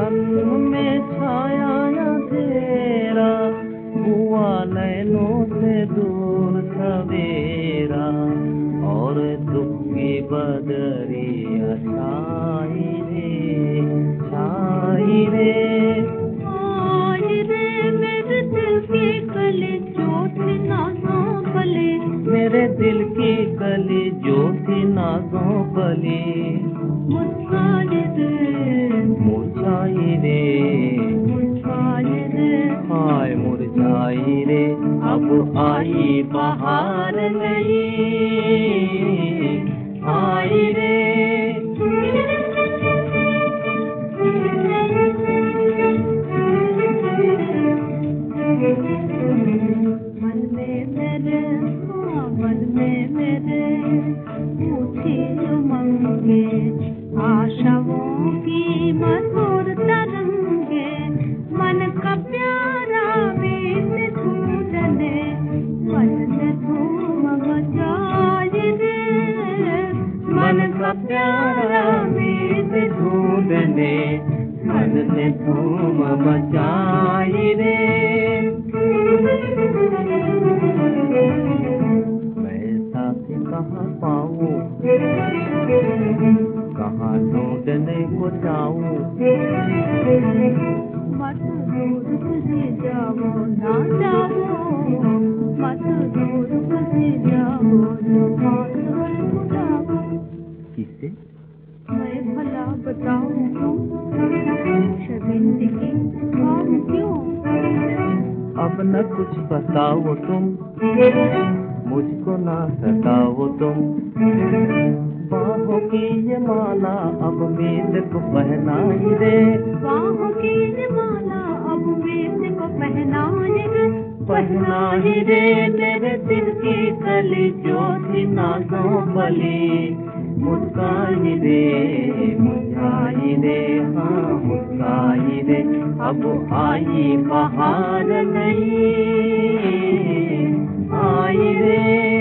मन में छाया अंधेरा, हुआ नैनों से दूर सवेरा, और दुख की बदरिया छाई रे, छाई रे। आई रे मेरे दिल की कली जो थी नाज़ों पली, मेरे दिल की कली जो थी नाज़ों पली, मुरझाई रे, मुरझाई रे, मुरझाई रे, हाय मुरझाई रे। अब आई बहार नहीं, आई रे। मन में मेरे, हाँ मन में मेरे ऊठी उमंगे, आशाओं की मधुर तरंगे, मन का प्यारा गीत ढूंढने, मन से धूम मचाई रे, मन का प्यारा गीत ढूंढने, मन ने धूम मचाई रे। मैं साथी कहाँ पाऊँ, कहाँ ढूंढने को जाऊँ, मत दूर कहीं जाओ ना जाओ, मत दूर कहीं जाओ जो बात है बुलाओ। किसे? मैं भला बताऊं क्यों, शर्मिंदगी खाऊं क्यों? अब न कुछ बताओ तुम, मुझको ना सताओ तुम, बाहों की ये माला अब मेरे को पहनाई रे, बाहों की ये माला अब मेरे को पहनाई रे, पहनाई रे। मेरे दिल की कली जो थी नाज़ों पली, मुस्काई रे, मुस्काई रे, हाँ मुस्काई रे। अब आई बहार नहीं, आई रे।